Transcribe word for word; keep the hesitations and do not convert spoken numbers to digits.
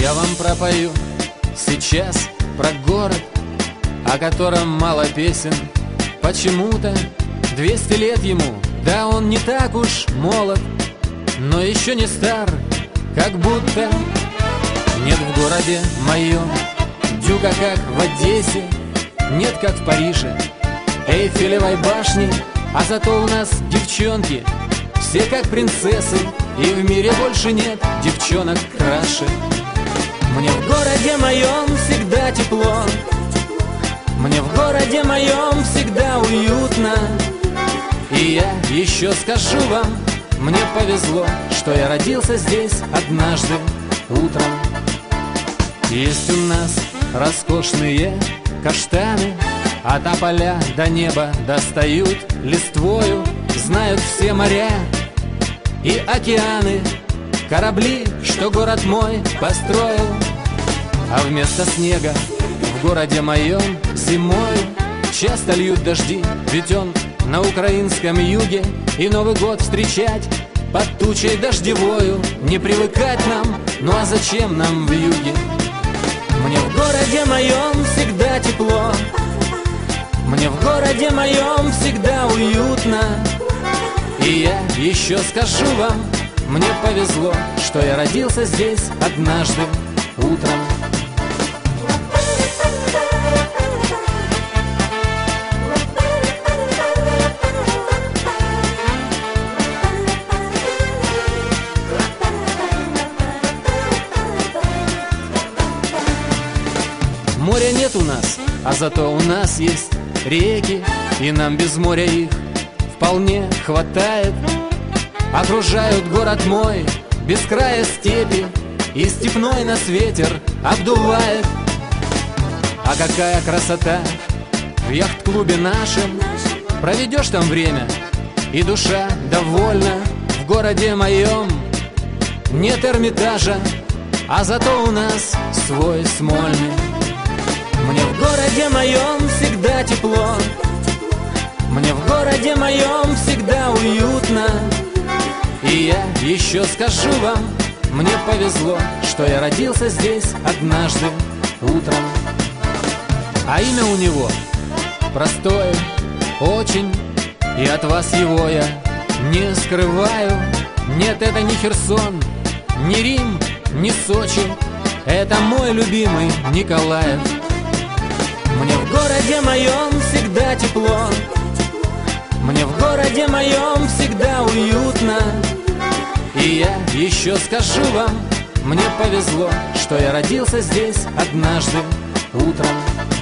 Я вам пропою сейчас про город, о котором мало песен. Почему-то двести лет ему, да он не так уж молод, но еще не стар, как будто. Нет в городе моем дюка, как в Одессе, нет, как в Париже, Эйфелевой башни. А зато у нас девчонки все как принцессы, и в мире больше нет девчонок краше. Мне в городе моем всегда тепло, мне в городе моем всегда уютно. И я еще скажу вам, мне повезло, что я родился здесь однажды утром. Есть у нас роскошные каштаны, от тополя до неба достают листвою. Знают все моря и океаны, корабли, что город мой построил. А вместо снега в городе моем зимой часто льют дожди, ведь он на украинском юге. И Новый год встречать под тучей дождевою не привыкать нам, ну а зачем нам в юге? Мне в городе моем всегда тепло, мне в городе моем всегда уютно. И я еще скажу вам, мне повезло, что я родился здесь однажды утром. Моря нет у нас, а зато у нас есть реки, и нам без моря их вполне хватает. Окружают город мой без края степи, и степной нас ветер обдувает. А какая красота в яхт-клубе нашем, проведешь там время, и душа довольна. В городе моем нет Эрмитажа, а зато у нас свой Смольный. Мне в городе моем всегда тепло, мне в городе моем всегда уютно. И я еще скажу вам, мне повезло, что я родился здесь однажды утром. А имя у него простое очень, и от вас его я не скрываю. Нет, это не Херсон, не Рим, не Сочи, это мой любимый Николаев. Мне в городе моем всегда тепло, мне в городе моем всегда уютно. И я еще скажу вам, мне повезло, что я родился здесь однажды утром.